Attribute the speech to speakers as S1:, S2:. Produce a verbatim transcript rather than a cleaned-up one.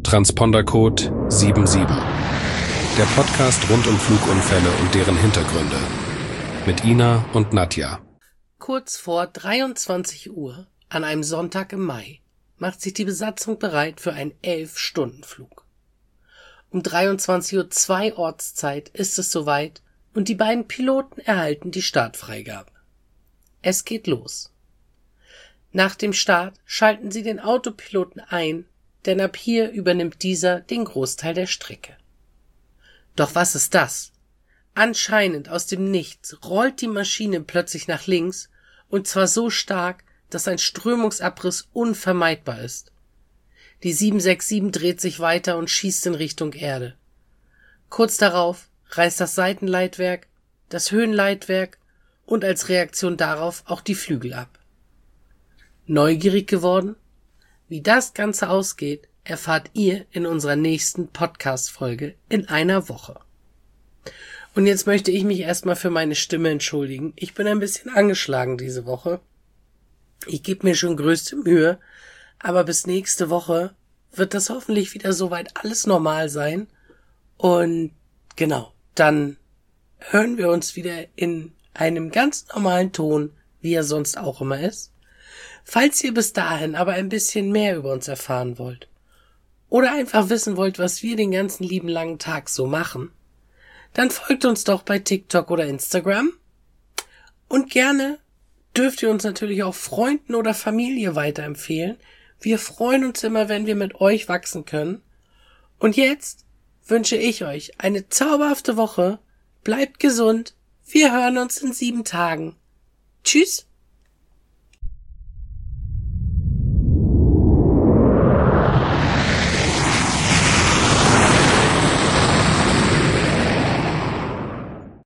S1: Transpondercode sieben sieben. Der Podcast rund um Flugunfälle und deren Hintergründe. Mit Ina und Nadja.
S2: Kurz vor dreiundzwanzig Uhr an einem Sonntag im Mai macht sich die Besatzung bereit für einen elf-Stunden-Flug. Um dreiundzwanzig Uhr zwei Ortszeit ist es soweit und die beiden Piloten erhalten die Startfreigabe. Es geht los. Nach dem Start schalten sie den Autopiloten ein, denn ab hier übernimmt dieser den Großteil der Strecke. Doch was ist das? Anscheinend aus dem Nichts rollt die Maschine plötzlich nach links, und zwar so stark, dass ein Strömungsabriss unvermeidbar ist. Die sieben sechs sieben dreht sich weiter und schießt in Richtung Erde. Kurz darauf reißt das Seitenleitwerk, das Höhenleitwerk und als Reaktion darauf auch die Flügel ab. Neugierig geworden? Wie das Ganze ausgeht, erfahrt ihr in unserer nächsten Podcast-Folge in einer Woche. Und jetzt möchte ich mich erstmal für meine Stimme entschuldigen. Ich bin ein bisschen angeschlagen diese Woche. Ich gebe mir schon größte Mühe, aber bis nächste Woche wird das hoffentlich wieder soweit alles normal sein. Und genau, dann hören wir uns wieder in einem ganz normalen Ton, wie er sonst auch immer ist. Falls ihr bis dahin aber ein bisschen mehr über uns erfahren wollt oder einfach wissen wollt, was wir den ganzen lieben langen Tag so machen, dann folgt uns doch bei TikTok oder Instagram. Und gerne dürft ihr uns natürlich auch Freunden oder Familie weiterempfehlen. Wir freuen uns immer, wenn wir mit euch wachsen können. Und jetzt wünsche ich euch eine zauberhafte Woche. Bleibt gesund. Wir hören uns in sieben Tagen. Tschüss.